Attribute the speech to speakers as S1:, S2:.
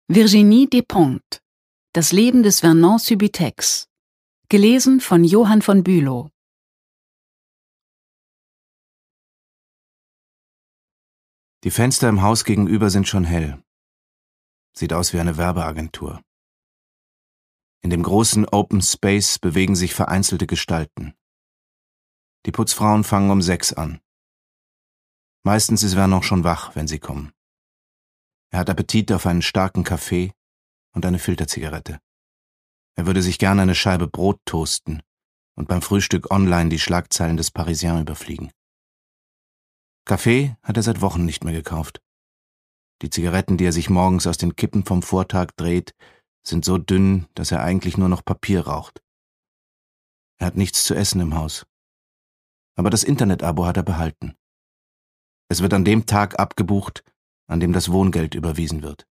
S1: Virginie Despentes. Das Leben des Vernon Subutex. Gelesen von Johann von Bülow.
S2: Die Fenster im Haus gegenüber sind schon hell. Sieht aus wie eine Werbeagentur. In dem großen Open Space bewegen sich vereinzelte Gestalten. Die Putzfrauen fangen um 6 an. Meistens ist Vernon schon wach, wenn sie kommen. Er hat Appetit auf einen starken Kaffee und eine Filterzigarette. Er würde sich gerne eine Scheibe Brot toasten und beim Frühstück online die Schlagzeilen des Parisien überfliegen. Kaffee hat er seit Wochen nicht mehr gekauft. Die Zigaretten, die er sich morgens aus den Kippen vom Vortag dreht, sind so dünn, dass er eigentlich nur noch Papier raucht. Er hat nichts zu essen im Haus. Aber das Internet-Abo hat er behalten. Es wird an dem Tag abgebucht, an dem das Wohngeld überwiesen wird.